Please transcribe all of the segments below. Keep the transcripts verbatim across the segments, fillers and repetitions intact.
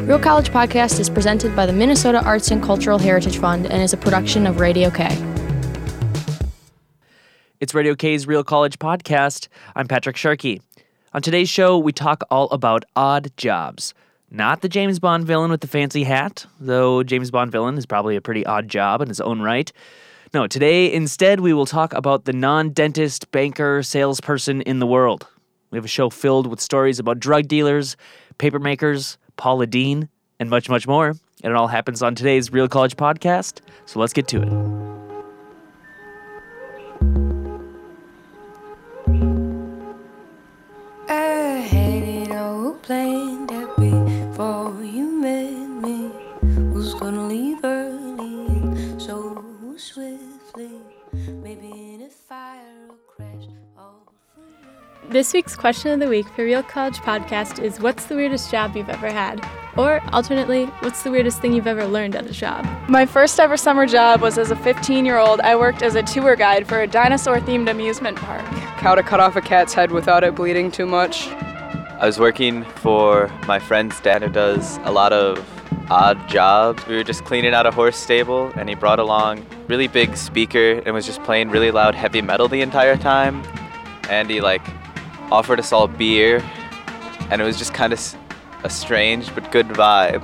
Real College Podcast is presented by the Minnesota Arts and Cultural Heritage Fund and is a production of Radio K. It's Radio K's Real College Podcast. I'm Patrick Sharkey. On today's show, we talk all about odd jobs. Not the James Bond villain with the fancy hat, though James Bond villain is probably a pretty odd job in his own right. No, today, instead, we will talk about the non-dentist, banker, salesperson in the world. We have a show filled with stories about drug dealers, paper makers, Paula Deen, and much, much more. And it all happens on today's Real College Podcast, so let's get to it. I had it all planned that before you met me. Who's gonna leave early and so swiftly? Maybe in a fire or crash. This week's question of the week for Real College Podcast is, what's the weirdest job you've ever had? Or, alternately, what's the weirdest thing you've ever learned at a job? My first ever summer job was as a fifteen-year-old. I worked as a tour guide for a dinosaur-themed amusement park. How to cut off a cat's head without it bleeding too much. I was working for my friend's dad who does a lot of odd jobs. We were just cleaning out a horse stable and he brought along a really big speaker and was just playing really loud heavy metal the entire time. And he like offered us all beer and it was just kind of a strange but good vibe.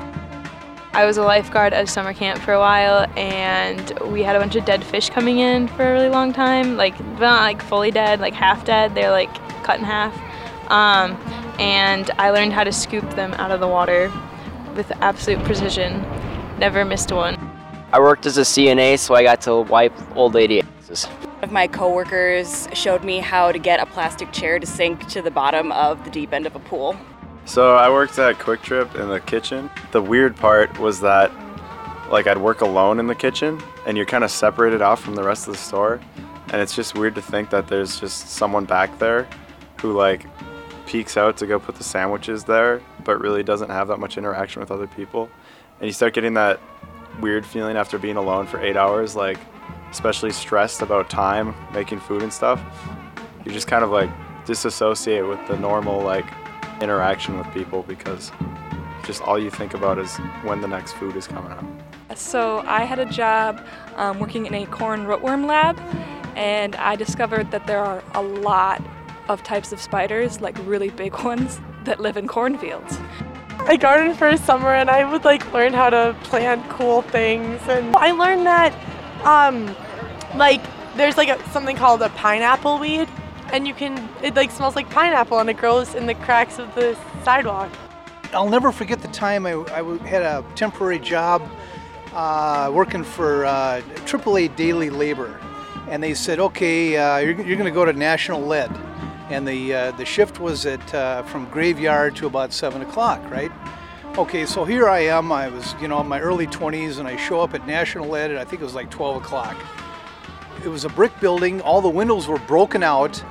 I was a lifeguard at a summer camp for a while, and we had a bunch of dead fish coming in for a really long time. Like, not like fully dead, like half dead. They're like cut in half. Um, and I learned how to scoop them out of the water with absolute precision. Never missed one. I worked as a C N A, so I got to wipe old lady asses. One of my coworkers showed me how to get a plastic chair to sink to the bottom of the deep end of a pool. So I worked at Quick Trip in the kitchen. The weird part was that like I'd work alone in the kitchen and you're kind of separated off from the rest of the store. And it's just weird to think that there's just someone back there who like peeks out to go put the sandwiches there, but really doesn't have that much interaction with other people. And you start getting that weird feeling after being alone for eight hours, like especially stressed about time, making food and stuff. You just kind of like disassociate with the normal like interaction with people because just all you think about is when the next food is coming out. So I had a job um, working in a corn rootworm lab, and I discovered that there are a lot of types of spiders, like really big ones, that live in cornfields. I gardened for a summer and I would like learn how to plant cool things, and I learned that um like there's like a, something called a pineapple weed, and you can, it like smells like pineapple and it grows in the cracks of the sidewalk. I'll never forget the time I, I had a temporary job uh, working for uh, triple A Daily Labor, and they said, okay, uh, you're, you're going to go to National Lead, and the uh, the shift was at uh, from graveyard to about seven o'clock, right? Okay, so here I am. I was, you know, in my early twenties, and I show up at National Lead, and I think it was like twelve o'clock. It was a brick building. All the windows were broken out.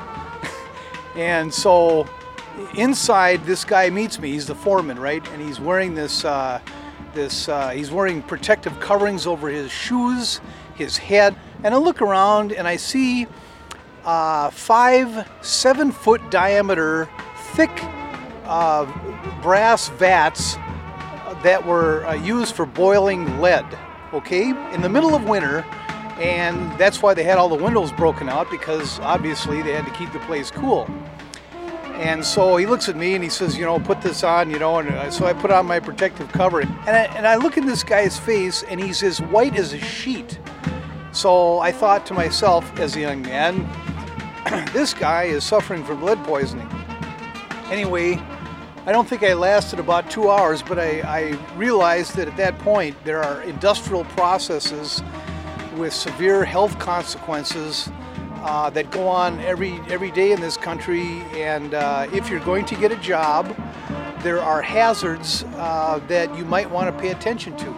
And so inside, this guy meets me. He's the foreman, right? And he's wearing this, uh, this. Uh, he's wearing protective coverings over his shoes, his head. And I look around and I see uh, five, seven-foot diameter, thick uh, brass vats that were uh, used for boiling lead. Okay, in the middle of winter. And that's why they had all the windows broken out, because obviously they had to keep the place cool. And so he looks at me and he says, you know, put this on, you know, and so I put on my protective covering. And I, and I look in this guy's face and he's as white as a sheet. So I thought to myself as a young man, this guy is suffering from lead poisoning. Anyway, I don't think I lasted about two hours, but I, I realized that at that point there are industrial processes with severe health consequences uh, that go on every every day in this country, and uh, if you're going to get a job, there are hazards uh, that you might want to pay attention to.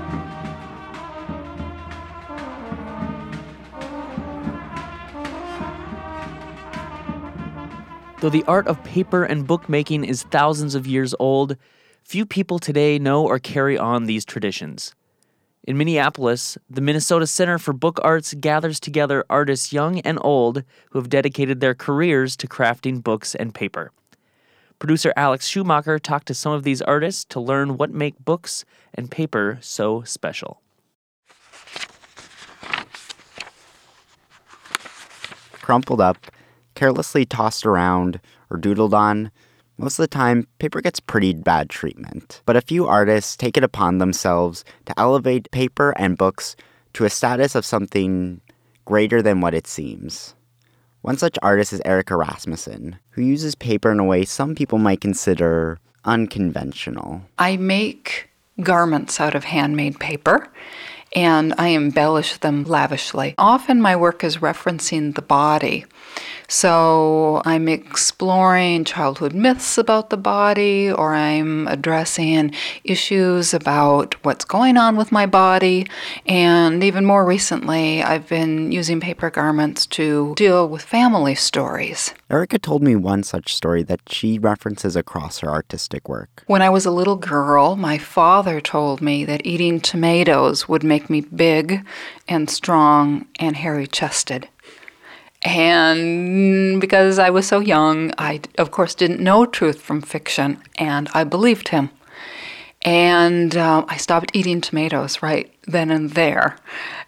Though the art of paper and bookmaking is thousands of years old, few people today know or carry on these traditions. In Minneapolis, the Minnesota Center for Book Arts gathers together artists young and old who have dedicated their careers to crafting books and paper. Producer Alex Schumacher talked to some of these artists to learn what make books and paper so special. Crumpled up, carelessly tossed around, or doodled on, most of the time, paper gets pretty bad treatment. But a few artists take it upon themselves to elevate paper and books to a status of something greater than what it seems. One such artist is Erica Rasmussen, who uses paper in a way some people might consider unconventional. I make garments out of handmade paper, and I embellish them lavishly. Often my work is referencing the body. So I'm exploring childhood myths about the body, or I'm addressing issues about what's going on with my body. And even more recently, I've been using paper garments to deal with family stories. Erica told me one such story that she references across her artistic work. When I was a little girl, my father told me that eating tomatoes would make me big and strong and hairy-chested. And because I was so young, I, of course, didn't know truth from fiction, and I believed him. And uh, I stopped eating tomatoes right then and there.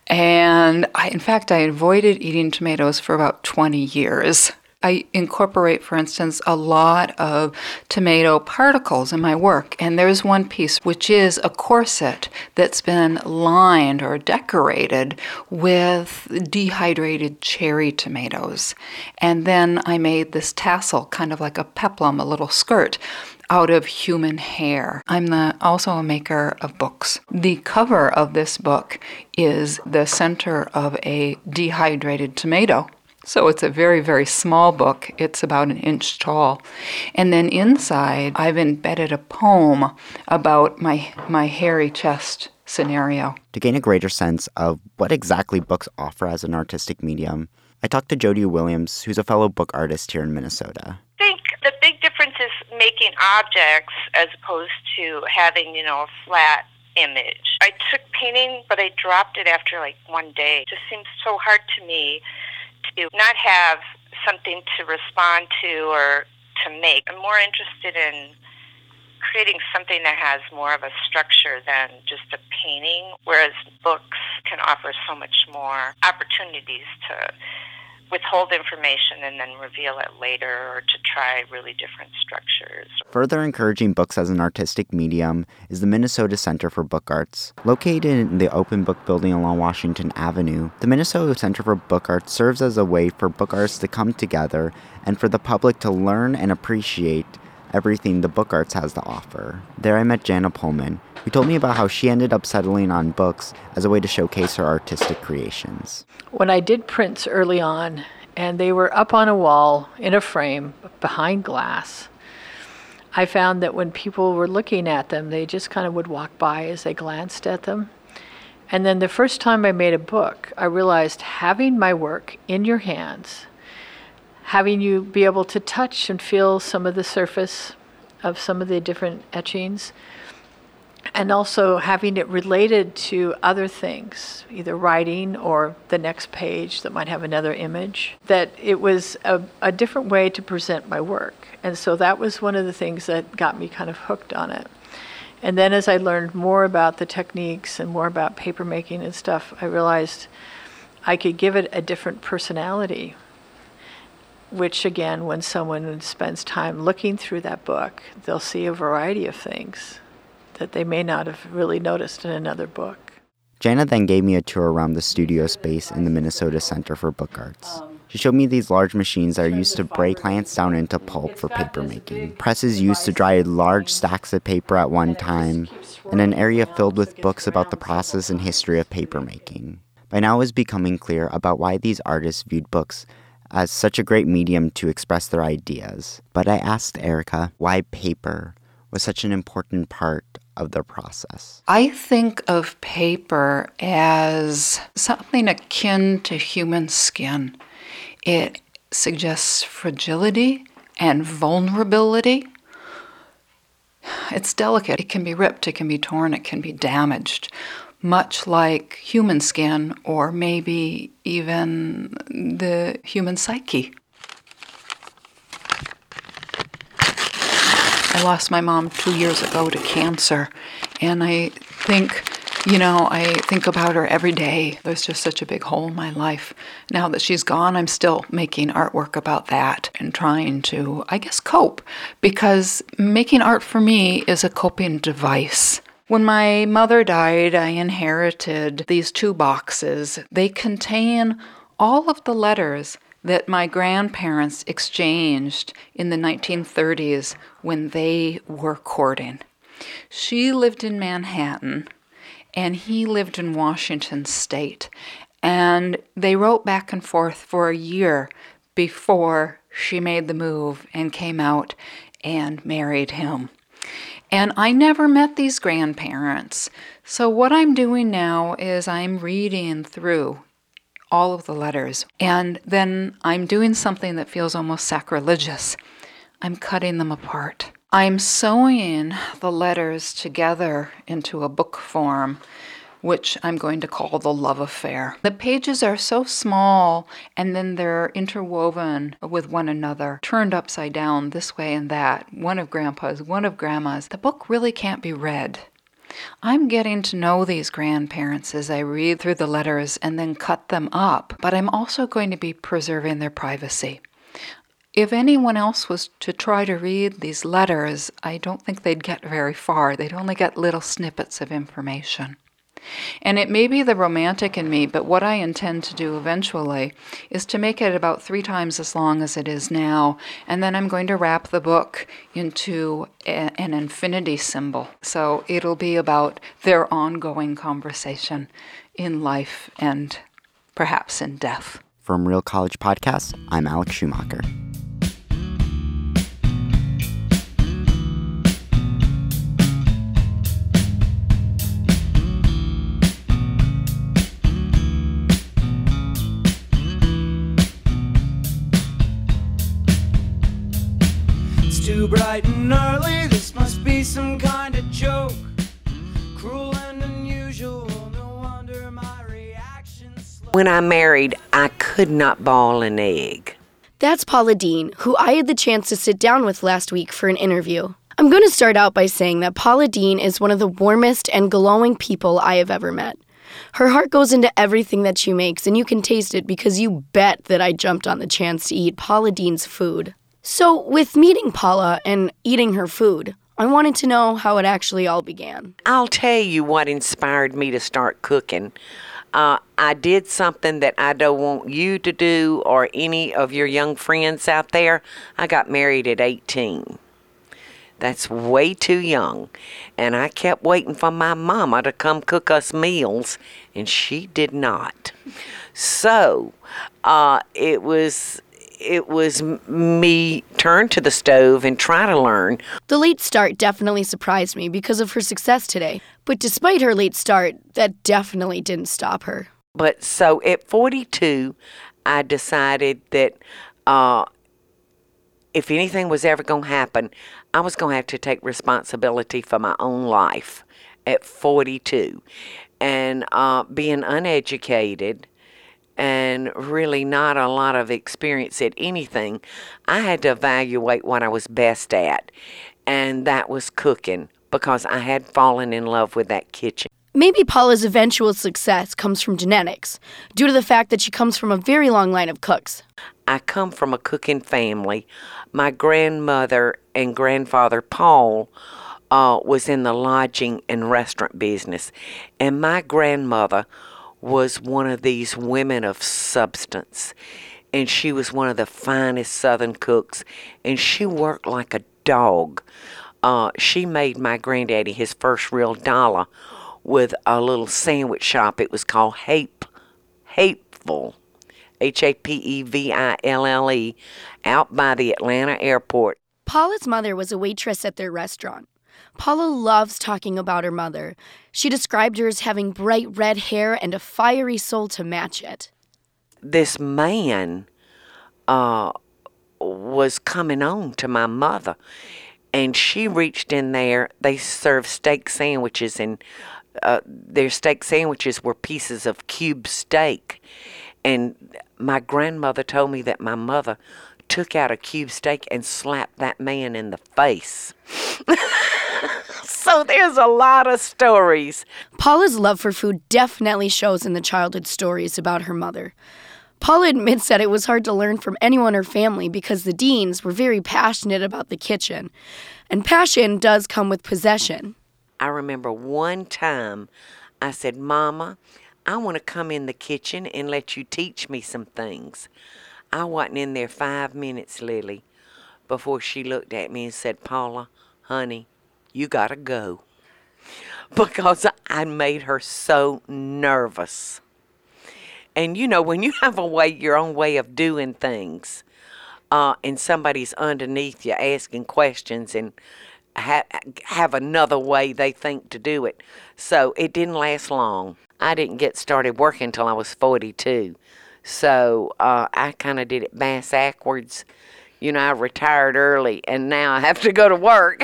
And I, in fact, I avoided eating tomatoes for about twenty years. I incorporate, for instance, a lot of tomato particles in my work. And there's one piece which is a corset that's been lined or decorated with dehydrated cherry tomatoes. And then I made this tassel, kind of like a peplum, a little skirt, out of human hair. I'm the, also a maker of books. The cover of this book is the center of a dehydrated tomato. So it's a very, very small book. It's about an inch tall. And then inside, I've embedded a poem about my my hairy chest scenario. To gain a greater sense of what exactly books offer as an artistic medium, I talked to Jody Williams, who's a fellow book artist here in Minnesota. I think the big difference is making objects as opposed to having, you know, a flat image. I took painting, but I dropped it after like one day. It just seems so hard to me to not have something to respond to or to make. I'm more interested in creating something that has more of a structure than just a painting, whereas books can offer so much more opportunities to withhold information and then reveal it later, or to try really different structures. Further encouraging books as an artistic medium is the Minnesota Center for Book Arts. Located in the Open Book Building along Washington Avenue, the Minnesota Center for Book Arts serves as a way for book artists to come together and for the public to learn and appreciate everything the book arts has to offer. There I met Jana Pullman, who told me about how she ended up settling on books as a way to showcase her artistic creations. When I did prints early on, and they were up on a wall in a frame behind glass, I found that when people were looking at them, they just kind of would walk by as they glanced at them. And then the first time I made a book, I realized having my work in your hands, having you be able to touch and feel some of the surface of some of the different etchings, and also having it related to other things, either writing or the next page that might have another image, that it was a, a different way to present my work. And so that was one of the things that got me kind of hooked on it. And then as I learned more about the techniques and more about paper making and stuff, I realized I could give it a different personality, which again, when someone spends time looking through that book, they'll see a variety of things that they may not have really noticed in another book. Jana then gave me a tour around the studio space in the Minnesota Center for Book Arts. She showed me these large machines that are used to break plants down into pulp for paper making, presses used to dry large stacks of paper at one time, and an area filled with books about the process and history of paper making. By now it was becoming clear about why these artists viewed books as such a great medium to express their ideas. But I asked Erica why paper was such an important part of their process. I think of paper as something akin to human skin. It suggests fragility and vulnerability. It's delicate. It can be ripped, it can be torn, it can be damaged, much like human skin or maybe even the human psyche. I lost my mom two years ago to cancer, and I think, you know, I think about her every day. There's just such a big hole in my life. Now that she's gone, I'm still making artwork about that and trying to, I guess, cope, because making art for me is a coping device. When my mother died, I inherited these two boxes. They contain all of the letters that my grandparents exchanged in the nineteen thirties when they were courting. She lived in Manhattan, and he lived in Washington State, and they wrote back and forth for a year before she made the move and came out and married him. And I never met these grandparents, so what I'm doing now is I'm reading through all of the letters, and then I'm doing something that feels almost sacrilegious. I'm cutting them apart. I'm sewing the letters together into a book form, which I'm going to call The Love Affair. The pages are so small, and then they're interwoven with one another, turned upside down this way and that, one of Grandpa's, one of Grandma's. The book really can't be read. I'm getting to know these grandparents as I read through the letters and then cut them up, but I'm also going to be preserving their privacy. If anyone else was to try to read these letters, I don't think they'd get very far. They'd only get little snippets of information. And it may be the romantic in me, but what I intend to do eventually is to make it about three times as long as it is now, and then I'm going to wrap the book into a, an infinity symbol. So it'll be about their ongoing conversation in life and perhaps in death. From Real College Podcast, I'm Alex Schumacher. Too bright and early, this must be some kind of joke. Cruel and unusual, no wonder my reaction's slow. When I married, I could not boil an egg. That's Paula Deen, who I had the chance to sit down with last week for an interview. I'm going to start out by saying that Paula Deen is one of the warmest and glowing people I have ever met. Her heart goes into everything that she makes, and you can taste it because you bet that I jumped on the chance to eat Paula Deen's food. So, with meeting Paula and eating her food, I wanted to know how it actually all began. I'll tell you what inspired me to start cooking. Uh, I did something that I don't want you to do or any of your young friends out there. I got married at eighteen. That's way too young. And I kept waiting for my mama to come cook us meals, and she did not. So, uh, it was... It was me turn to the stove and try to learn. The late start definitely surprised me because of her success today. But despite her late start, that definitely didn't stop her. But so at forty-two, I decided that uh, if anything was ever going to happen, I was going to have to take responsibility for my own life at forty-two. And uh, being uneducated and really not a lot of experience at anything, I had to evaluate what I was best at, and that was cooking, because I had fallen in love with that kitchen. Maybe Paula's eventual success comes from genetics, due to the fact that she comes from a very long line of cooks. I come from a cooking family. My grandmother and grandfather, Paul, uh, was in the lodging and restaurant business, and my grandmother was one of these women of substance, and she was one of the finest Southern cooks, and she worked like a dog. Uh, she made my granddaddy his first real dollar with a little sandwich shop. It was called Hape, Hapeville, H A P E V I L L E, out by the Atlanta airport. Paula's mother was a waitress at their restaurant. Paula loves talking about her mother. She described her as having bright red hair and a fiery soul to match it. This man uh, was coming on to my mother, and she reached in there. They served steak sandwiches, and uh, their steak sandwiches were pieces of cube steak. And my grandmother told me that my mother took out a cube steak and slapped that man in the face. So there's a lot of stories. Paula's love for food definitely shows in the childhood stories about her mother. Paula admits that it was hard to learn from anyone in her family because the Deans were very passionate about the kitchen. And passion does come with possession. I remember one time I said, Mama, I want to come in the kitchen and let you teach me some things. I wasn't in there five minutes, Lily, before she looked at me and said, Paula, honey, you gotta go. Because I made her so nervous. And you know, when you have a way, your own way of doing things, uh, and somebody's underneath you asking questions and ha- have another way they think to do it. So it didn't last long. I didn't get started working until I was forty-two. So uh, I kind of did it bass backwards. You know, I retired early, and now I have to go to work.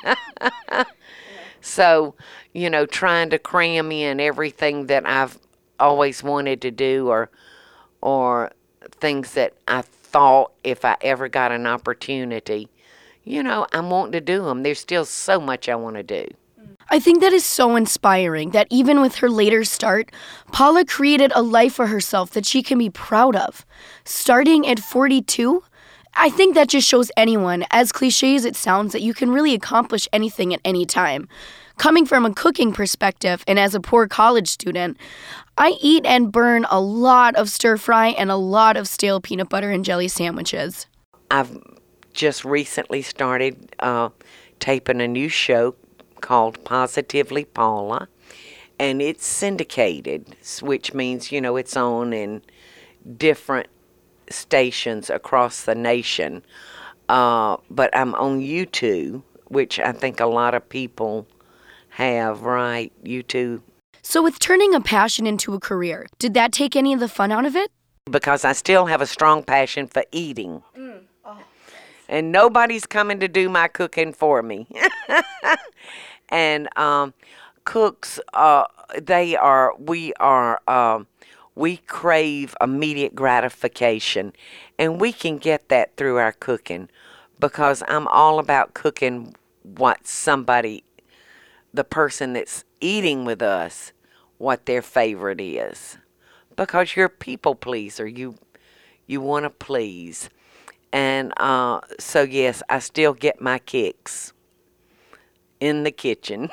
So, you know, trying to cram in everything that I've always wanted to do, or or things that I thought if I ever got an opportunity, you know, I'm wanting to do them. There's still so much I want to do. I think that is so inspiring that even with her later start, Paula created a life for herself that she can be proud of. Starting at forty-two, I think that just shows anyone, as cliche as it sounds, that you can really accomplish anything at any time. Coming from a cooking perspective and as a poor college student, I eat and burn a lot of stir fry and a lot of stale peanut butter and jelly sandwiches. I've just recently started uh, taping a new show called Positively Paula, and it's syndicated, which means, you know, it's on in different stations across the nation. Uh, but I'm on YouTube, which I think a lot of people have, right? YouTube. So with turning a passion into a career, did that take any of the fun out of it? Because I still have a strong passion for eating. Mm. Oh. And nobody's coming to do my cooking for me. And um, cooks, uh, they are, we are, um, we crave immediate gratification. And we can get that through our cooking, because I'm all about cooking what somebody, the person that's eating with us, what their favorite is. Because you're a people pleaser. You you want to please. And uh, so, yes, I still get my kicks in the kitchen.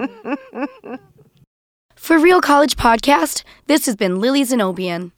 For Real College Podcast, this has been Lily Zenobian.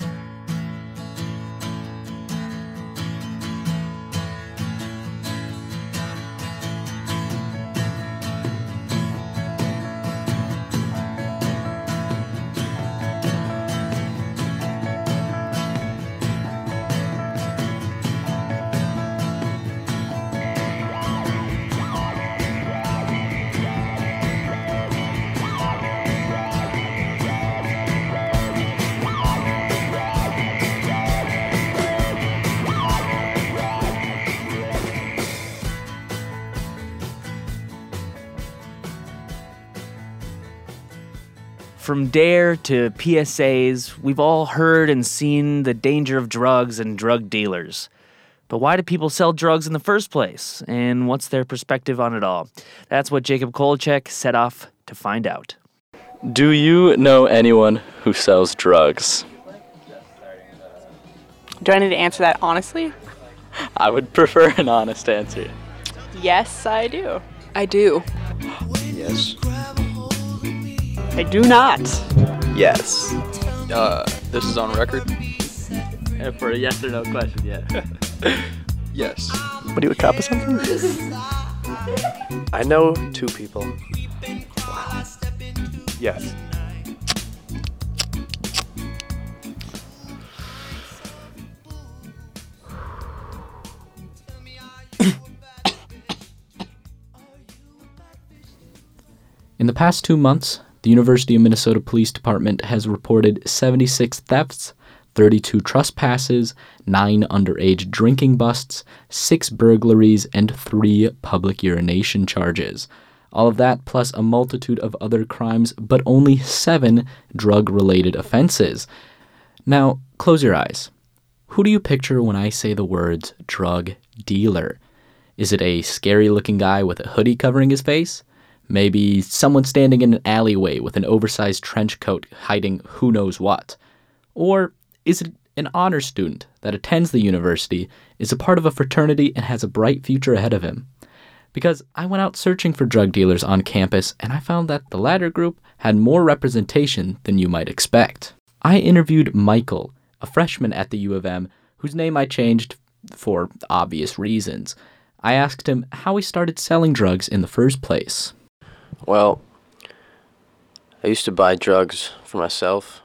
From DARE to P S As, we've all heard and seen the danger of drugs and drug dealers. But why do people sell drugs in the first place? And what's their perspective on it all? That's what Jacob Kolacek set off to find out. Do you know anyone who sells drugs? Do I need to answer that honestly? I would prefer an honest answer. Yes, I do. I do. Yes. I do not. Yes. Uh, this is on record? And for a yes or no question, yeah. Yes. What, are you a cop or something? I know two people. Wow. Yes. In the past two months, the University of Minnesota Police Department has reported seventy-six thefts, thirty-two trespasses, nine underage drinking busts, six burglaries, and three public urination charges. All of that plus a multitude of other crimes, but only seven drug-related offenses. Now, close your eyes. Who do you picture when I say the words drug dealer? Is it a scary-looking guy with a hoodie covering his face? Maybe someone standing in an alleyway with an oversized trench coat hiding who knows what? Or is it an honor student that attends the university, is a part of a fraternity, and has a bright future ahead of him? Because I went out searching for drug dealers on campus, and I found that the latter group had more representation than you might expect. I interviewed Michael, a freshman at the U of M, whose name I changed for obvious reasons. I asked him how he started selling drugs in the first place. Well, I used to buy drugs for myself,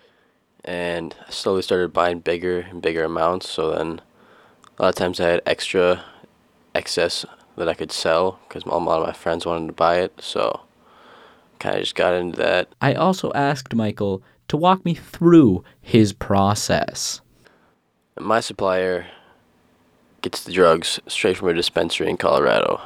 and I slowly started buying bigger and bigger amounts, so then a lot of times I had extra excess that I could sell because a lot of my friends wanted to buy it, so kind of just got into that. I also asked Michael to walk me through his process. My supplier gets the drugs straight from a dispensary in Colorado.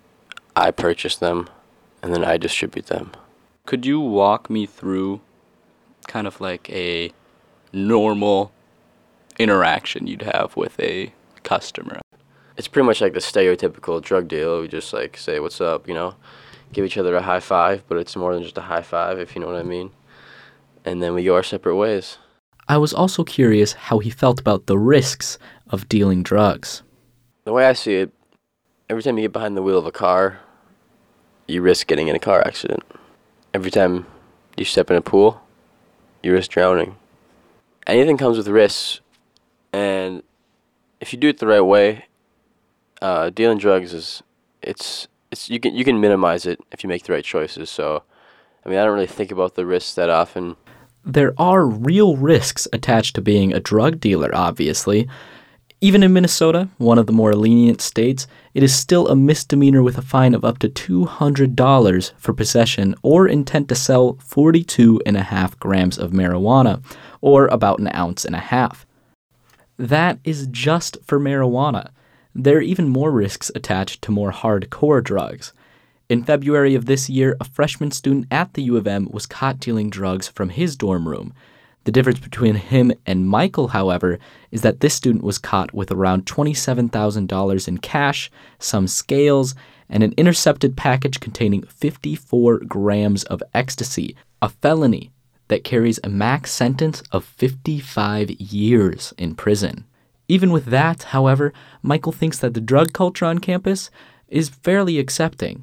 I purchase them, and then I distribute them. Could you walk me through kind of like a normal interaction you'd have with a customer? It's pretty much like the stereotypical drug deal. We just like say, what's up, you know, give each other a high five, but it's more than just a high five, if you know what I mean. And then we go our separate ways. I was also curious how he felt about the risks of dealing drugs. The way I see it, every time you get behind the wheel of a car, you risk getting in a car accident. Every time you step in a pool, you risk drowning. Anything comes with risks, and if you do it the right way, uh, dealing drugs is it's it's you can you can minimize it if you make the right choices. So, I mean, I don't really think about the risks that often. There are real risks attached to being a drug dealer, obviously. Even in Minnesota, one of the more lenient states, it is still a misdemeanor with a fine of up to two hundred dollars for possession or intent to sell forty-two and a half grams of marijuana, or about an ounce and a half. That is just for marijuana. There are even more risks attached to more hardcore drugs. In February of this year, a freshman student at the U of M was caught dealing drugs from his dorm room. The difference between him and Michael, however, is that this student was caught with around twenty-seven thousand dollars in cash, some scales, and an intercepted package containing fifty-four grams of ecstasy, a felony that carries a max sentence of fifty-five years in prison. Even with that, however, Michael thinks that the drug culture on campus is fairly accepting.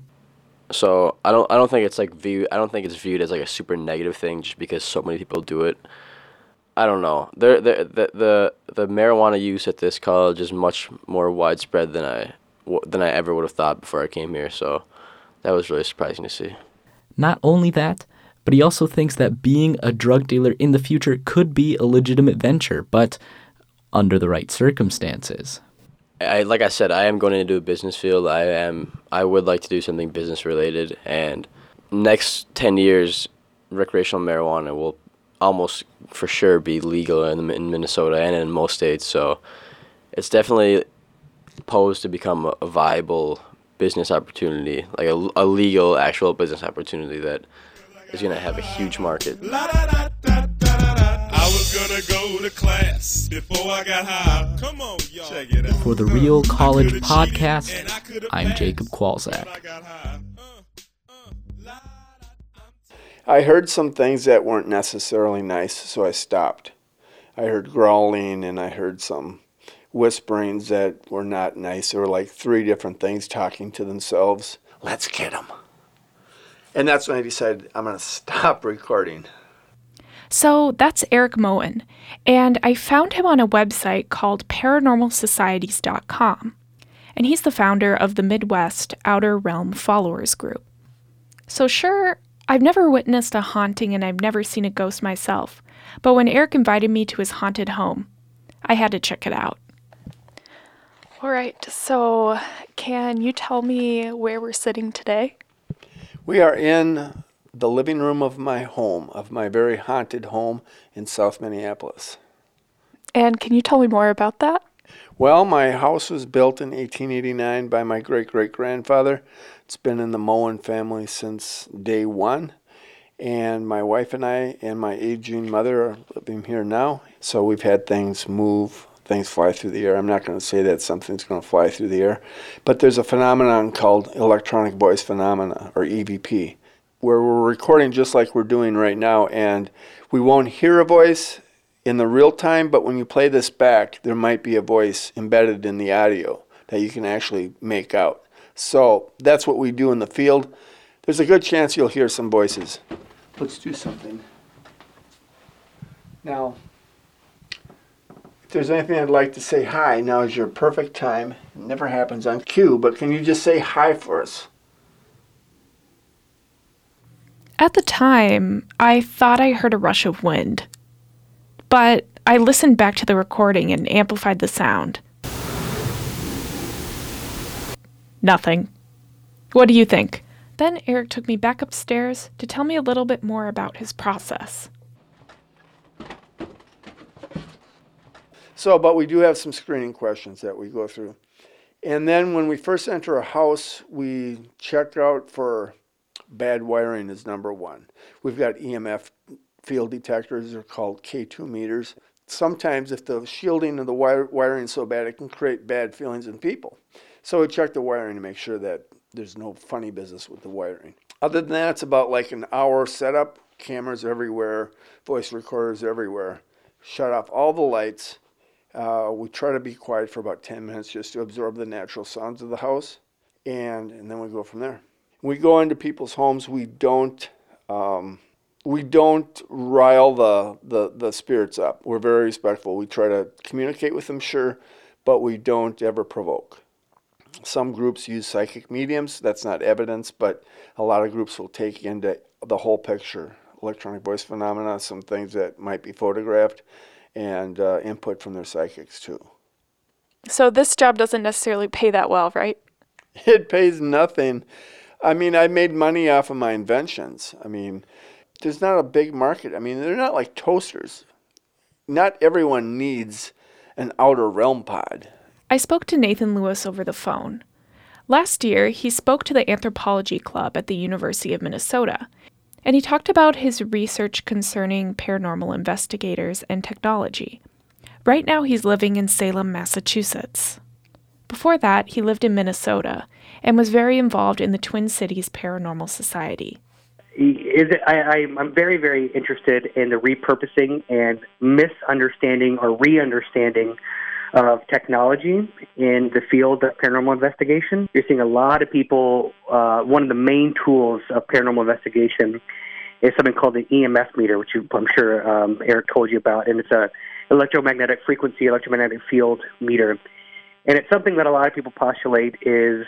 So I don't I don't think it's like viewed I don't think it's viewed as like a super negative thing just because so many people do it. I don't know. There the the the, the marijuana use at this college is much more widespread than I than I ever would have thought before I came here. So that was really surprising to see. Not only that, but he also thinks that being a drug dealer in the future could be a legitimate venture, but under the right circumstances. I like I said, I am going into a business field. I am. I would like to do something business related, and next ten years, recreational marijuana will almost for sure be legal in, in Minnesota and in most states. So it's definitely posed to become a, a viable business opportunity, like a, a legal, actual business opportunity that is going to have a huge market. I was gonna go to class before I got high. Come on, y'all. Check it out. For the Real College Podcast, I'm Jacob Kwalczak. I heard some things that weren't necessarily nice, so I stopped. I heard growling and I heard some whisperings that were not nice. There were like three different things talking to themselves. Let's get them. And that's when I decided I'm going to stop recording. So that's Eric Moen, and I found him on a website called paranormal societies dot com, and he's the founder of the Midwest Outer Realm Followers Group. So sure, I've never witnessed a haunting and I've never seen a ghost myself, but when Eric invited me to his haunted home, I had to check it out. All right, so can you tell me where we're sitting today? We are in the living room of my home, of my very haunted home in South Minneapolis. And can you tell me more about that? Well, my house was built in eighteen eighty-nine by my great-great-grandfather. It's been in the Moen family since day one. And my wife and I and my aging mother are living here now. So we've had things move, things fly through the air. I'm not going to say that something's going to fly through the air, but there's a phenomenon called electronic voice phenomena, or E V P, where we're recording just like we're doing right now, and we won't hear a voice in the real time, but when you play this back, there might be a voice embedded in the audio that you can actually make out. So that's what we do in the field. There's a good chance you'll hear some voices. Let's do something. Now, if there's anything I'd like to say hi, now is your perfect time. It never happens on cue, but can you just say hi for us? At the time, I thought I heard a rush of wind. But I listened back to the recording and amplified the sound. Nothing. What do you think? Then Eric took me back upstairs to tell me a little bit more about his process. So, but we do have some screening questions that we go through. And then when we first enter a house, we check out for bad wiring is number one. We've got E M F field detectors. They're called K two meters. Sometimes if the shielding of the wire, wiring is so bad, it can create bad feelings in people. So we check the wiring to make sure that there's no funny business with the wiring. Other than that, it's about like an hour setup, cameras everywhere, voice recorders everywhere. Shut off all the lights. Uh, we try to be quiet for about ten minutes just to absorb the natural sounds of the house, and, and then we go from there. We go into people's homes. We don't um, we don't rile the, the, the spirits up. We're very respectful. We try to communicate with them, sure, but we don't ever provoke. Some groups use psychic mediums. That's not evidence, but a lot of groups will take into the whole picture. Electronic voice phenomena, some things that might be photographed, and uh, input from their psychics too. So this job doesn't necessarily pay that well, right? It pays nothing. I mean, I made money off of my inventions. I mean, there's not a big market. I mean, they're not like toasters. Not everyone needs an outer realm pod. I spoke to Nathan Lewis over the phone. Last year, he spoke to the Anthropology Club at the University of Minnesota, and he talked about his research concerning paranormal investigators and technology. Right now, he's living in Salem, Massachusetts. Before that, he lived in Minnesota and was very involved in the Twin Cities Paranormal Society. Is it, I, I'm very, very interested in the repurposing and misunderstanding or re-understanding of technology in the field of paranormal investigation. You're seeing a lot of people, uh, one of the main tools of paranormal investigation is something called the E M F meter, which you, I'm sure um, Eric told you about, and it's a electromagnetic frequency, electromagnetic field meter. And it's something that a lot of people postulate is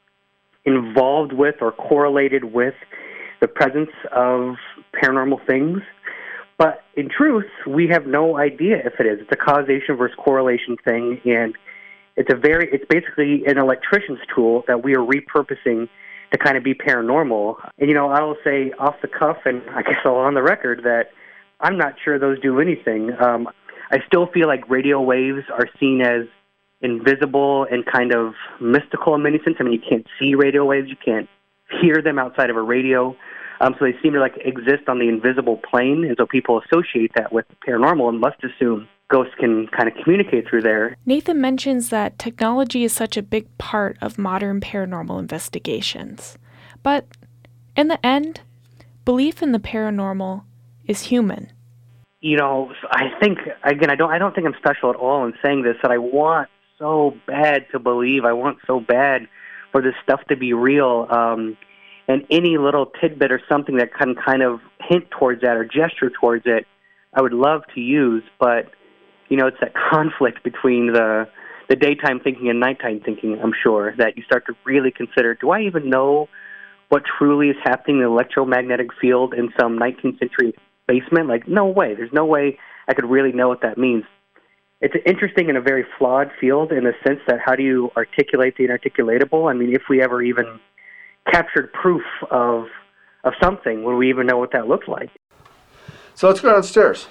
involved with or correlated with the presence of paranormal things. But in truth, we have no idea if it is. It's a causation versus correlation thing, and it's a very, it's basically an electrician's tool that we are repurposing to kind of be paranormal. And, you know, I will say off the cuff, and I guess I'll on the record, that I'm not sure those do anything. Um, I still feel like radio waves are seen as invisible and kind of mystical in many sense. I mean, you can't see radio waves, you can't hear them outside of a radio. Um, so they seem to like exist on the invisible plane, and so people associate that with paranormal and must assume ghosts can kind of communicate through there. Nathan mentions that technology is such a big part of modern paranormal investigations. But in the end, belief in the paranormal is human. You know, I think, again, I don't I don't think I'm special at all in saying this, that I want so bad to believe, I want so bad for this stuff to be real. Um, and any little tidbit or something that can kind of hint towards that or gesture towards it, I would love to use. But, you know, it's that conflict between the the daytime thinking and nighttime thinking, I'm sure, that you start to really consider, do I even know what truly is happening in the electromagnetic field in some nineteenth century basement? Like, no way. There's no way I could really know what that means. It's interesting and a very flawed field in the sense that how do you articulate the inarticulatable? I mean, if we ever even captured proof of of something, would we even know what that looked like? So let's go downstairs.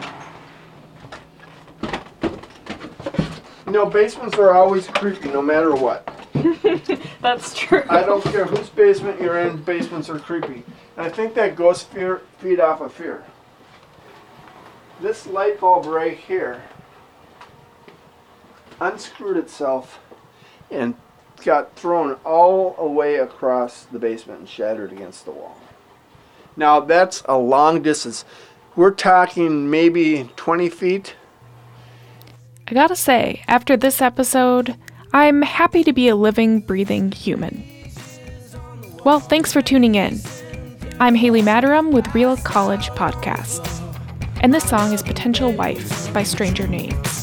You know, basements are always creepy no matter what. That's true. I don't care whose basement you're in, basements are creepy. And I think that ghosts fear, feed off of fear. This light bulb right here unscrewed itself and got thrown all the way across the basement and shattered against the wall. Now that's a long distance. We're talking maybe twenty feet. I gotta say, after this episode, I'm happy to be a living, breathing human. Well, thanks for tuning in. I'm Haley Madaram with Real College Podcast. And this song is Potential Wife by Stranger Names.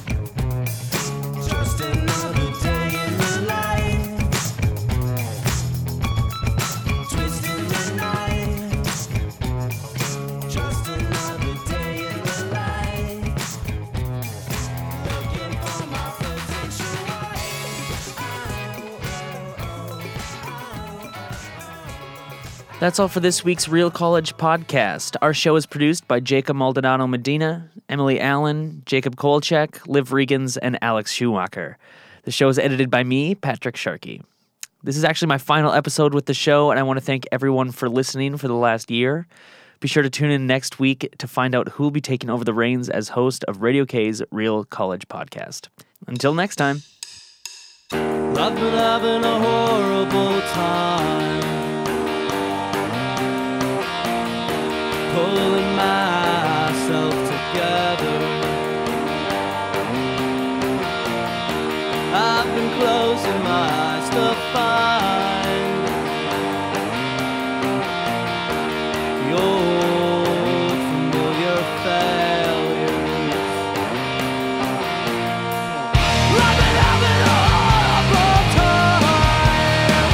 That's all for this week's Real College Podcast. Our show is produced by Jacob Maldonado Medina, Emily Allen, Jacob Kolchak, Liv Regans, and Alex Schumacher. The show is edited by me, Patrick Sharkey. This is actually my final episode with the show, and I want to thank everyone for listening for the last year. Be sure to tune in next week to find out who will be taking over the reins as host of Radio K's Real College Podcast. Until next time. I've been having a horrible time, pulling myself together. I've been closing my eyes to find the old familiar failures. I've been having a horrible time,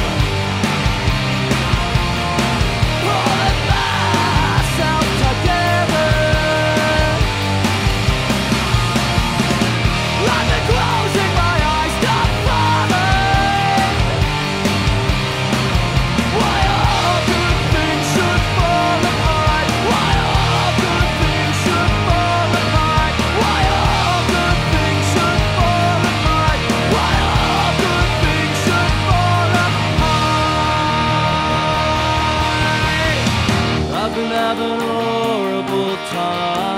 pulling myself together. I've been closing my eyes to find why all good things should fall apart. Why all good things should fall apart. Why all good things should fall apart. Why all good things should fall apart. I've been having a horrible time.